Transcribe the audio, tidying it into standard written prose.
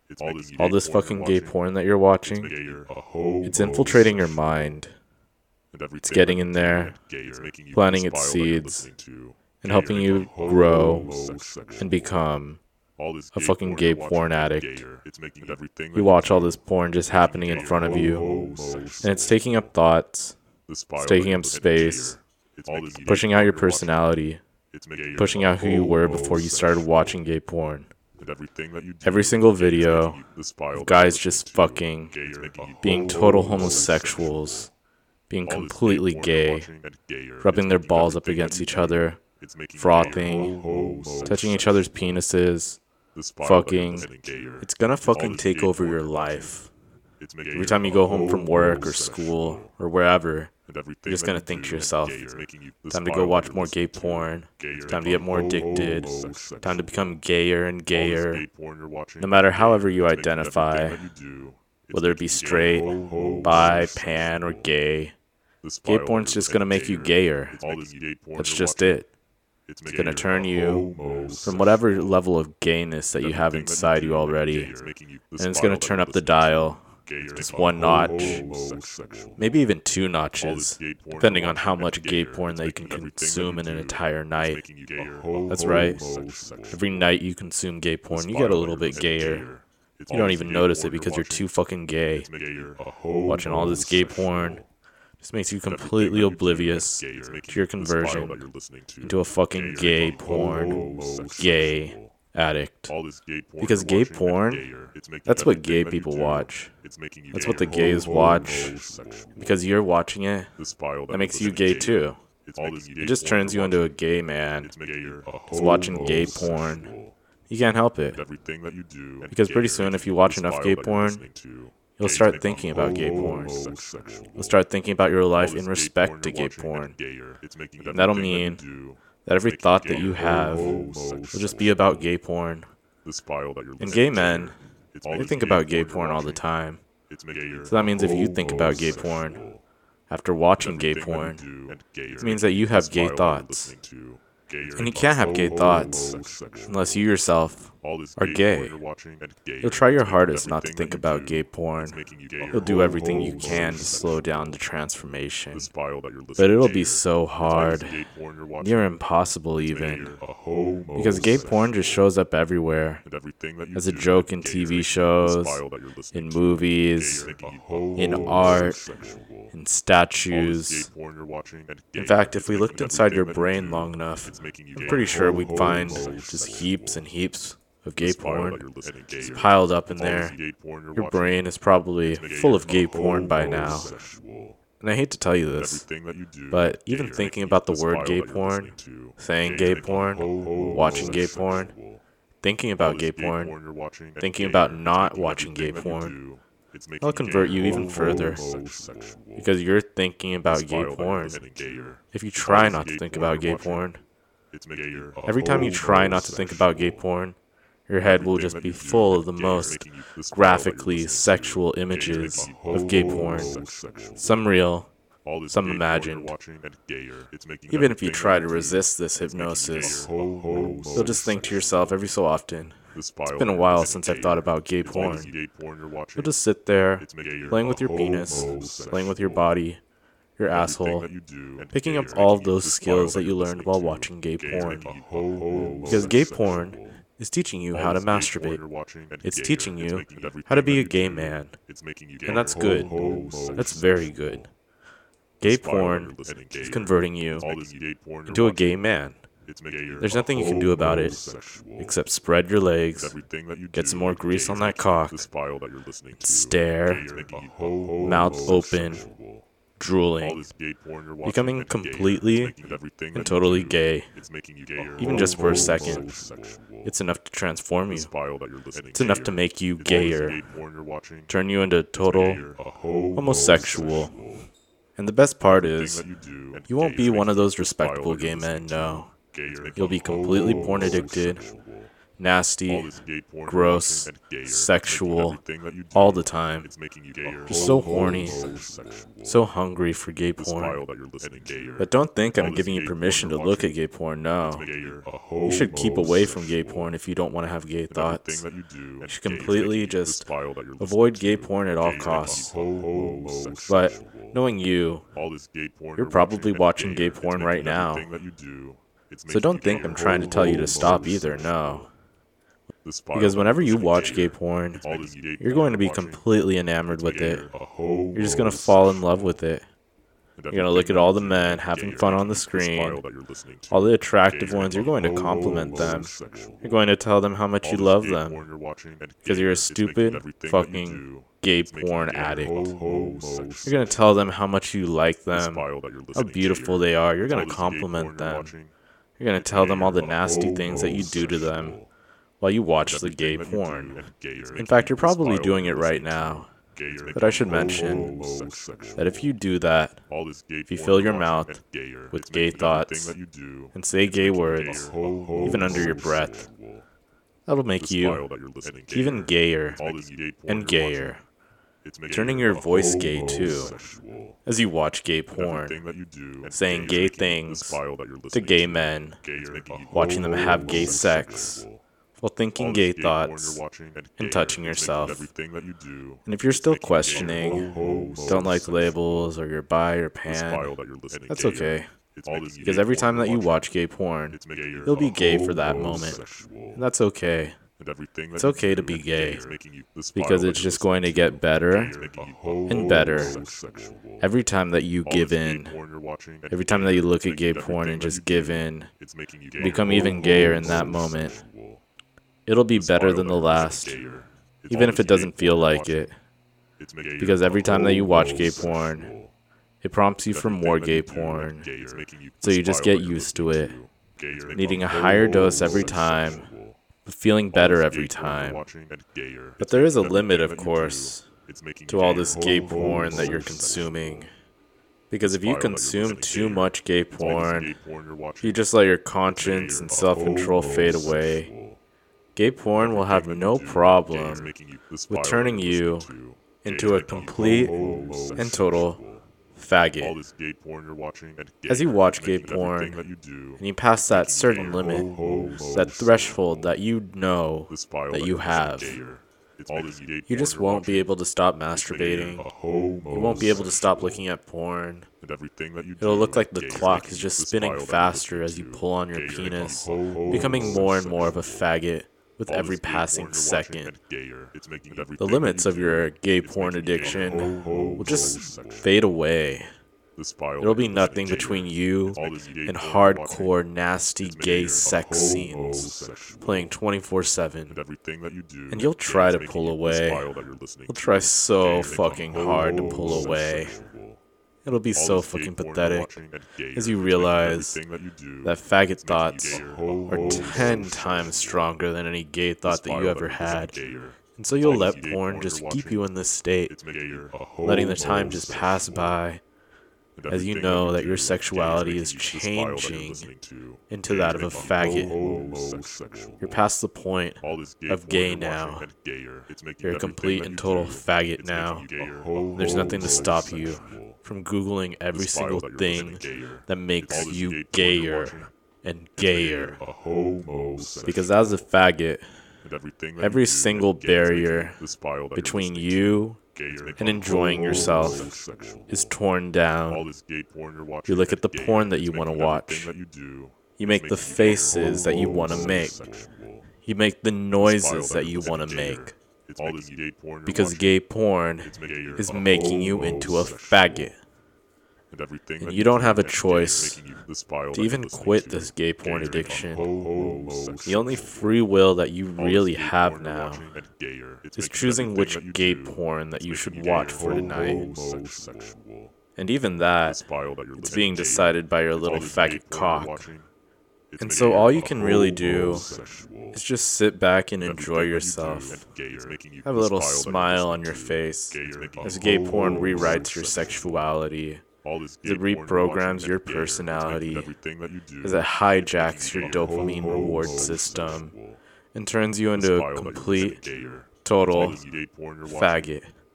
All this fucking gay porn that you're watching, it's infiltrating your mind. It's getting in there, planting its seeds, and helping you grow and become a fucking gay porn addict. You watch all this porn just happening in front of you, and it's taking up thoughts, it's taking up space, pushing out your personality, pushing out who you were before you started watching gay porn. Every single video of guys just fucking, being total homosexuals, being completely gay, rubbing their balls up against each other, frothing, touching each other's penises, fucking. It's gonna fucking take over your life. Every time you go home from work or school or wherever, you're just gonna think to yourself, time to go watch more gay porn, it's time to get more addicted, time to become gayer and gayer. No matter however you identify, whether it be straight, bi, pan, or gay, gay porn's just gonna make you gayer. That's just it. It's gonna turn you from whatever level of gayness that you have inside you already, and it's gonna turn up the dial just one notch, maybe even two notches, depending on how much gay porn that you can consume in an entire night. That's right. Every night you consume gay porn, you get a little bit gayer. You don't even notice it because you're too fucking gay. Watching all this gay porn just makes you completely oblivious to your conversion into a fucking gay porn gay addict. Because gay porn, that's what gay people watch. That's what the gays watch. Because you're watching it, that makes you gay too. It just turns you into a gay man who's watching gay porn. You can't help it. Because pretty soon, if you watch enough gay porn, you'll start thinking about gay porn. You'll start thinking about your life in respect to gay porn. And that'll mean that every thought that you have will just be about gay porn. And gay men, they think about gay porn all the time. So that means if you think about gay porn after watching gay porn, it means that you have gay thoughts. And you can't have gay thoughts unless you yourself are gay. You'll try your hardest not to think about gay porn. You'll do everything you can to slow down the transformation. But it'll be so hard, near impossible even. Because gay porn just shows up everywhere. As a joke in TV shows, in movies, in art, in statues. In fact, if we looked inside your brain long enough, I'm pretty sure we'd find just heaps and heaps of gay porn just piled up in there. Your brain is probably full of gay porn by now. And I hate to tell you this, but even thinking about the word gay porn, saying gay porn, watching gay porn, thinking about gay porn, thinking about not watching gay porn, I'll convert you even further, because you're thinking about gay porn. If you try not to think about gay porn, every time you try not to think about gay porn, your head will just be full of the most graphically sexual images of gay porn. Some real, some imagined. Even if you try to resist this hypnosis, you'll just think to yourself every so often, it's been a while since I've thought about gay porn. You'll just sit there, playing with your penis, playing with your body, your asshole, picking up all of those skills that you learned while watching gay porn. Because gay porn is teaching you how to masturbate. It's teaching you how to be a gay man. And that's good. That's very good. Gay porn is converting you into a gay man. There's nothing you can do about it except spread your legs, get some more grease on that cock, stare, mouth open, drooling, becoming completely and totally gay, even just for a second. It's enough to transform you. It's enough to make you gayer, turn you into total homosexual. And the best part is, you won't be one of those respectable gay men, no. You'll be completely porn addicted, nasty, gross, sexual, all the time. Just so horny, so hungry for gay porn. But don't think I'm giving you permission to look at gay porn, no. You should keep away from gay porn if you don't want to have gay thoughts. You should completely just avoid gay porn at all costs. But knowing you, you're probably watching gay porn right now. So don't think I'm trying to tell you to stop either, no. Because whenever you watch gay porn, you're going to be completely enamored with it. You're just going to fall in love with it. You're going to look at all the men having fun on the screen, all the attractive ones. You're going to compliment them. You're going to tell them how much you love them. Because you're a stupid, fucking gay porn addict. You're going to tell them how much you like them, how beautiful they are. You're going to compliment them. You're going to tell them all the nasty things that you do to them while you watch the gay porn. In fact, you're probably doing it right now. But I should mention that if you do that, if you fill your mouth with gay thoughts and say gay words, even under your breath, that'll make you even gayer and gayer, turning your voice gay too, as you watch gay porn, saying gay things to gay men, watching them have gay sex, while thinking gay thoughts and touching yourself. And if you're still questioning, don't like labels, or you're bi or pan, that's okay. Because every time that you watch gay porn, you'll be gay for that moment. And that's okay. It's okay to be gay, because it's just going to get better and better every time that you give in. Every time that you look at gay porn and just give in, become even gayer in that moment. It'll be better than the last, even if it doesn't feel like it. Because every time that you watch gay porn, it prompts you for more gay porn. So you just get used to it, needing a higher dose every time, but feeling better every time. But there is a limit, of course, to all this gay porn that you're consuming. Because if you consume too much gay porn, you just let your conscience and self-control fade away. Gay porn will have no problem with turning you into a complete and total faggot. As you watch gay porn, and you pass that certain limit, that threshold that you know that you have, you just won't be able to stop masturbating. You won't be able to stop looking at porn. It'll look like the clock is just spinning faster as you pull on your penis, becoming more and more of a faggot with every passing second. The limits of your gay porn addiction will just fade away. It'll be nothing between you and hardcore, nasty gay sex scenes playing 24/7. And you'll try to pull away. You'll try so fucking hard to pull away. It'll be so fucking pathetic as you realize that faggot thoughts are 10 times stronger than any gay thought that you ever had. And so you'll let porn just keep you in this state, letting the time just pass by, as you know that your sexuality is changing into that of a faggot. You're past the point of gay now. You're a complete and total faggot now. There's nothing to stop you from Googling every single thing that makes you gayer and gayer. Because as a faggot, every single barrier between you and enjoying yourself is torn down. You look at the porn that you want to watch. You make the faces that you want to make. You make the noises that you want to make. Because gay porn is making you into a faggot. And you don't have a choice to even quit this gay porn addiction. The only free will that you really have now is choosing which gay porn that you should watch for tonight. And even that, it's being decided by your little faggot cock. And so all you can really do is just sit back and enjoy yourself. Have a little smile on your face as gay porn rewrites your sexuality, as it reprograms your personality, as it hijacks your dopamine reward system, and turns you into a complete, total faggot.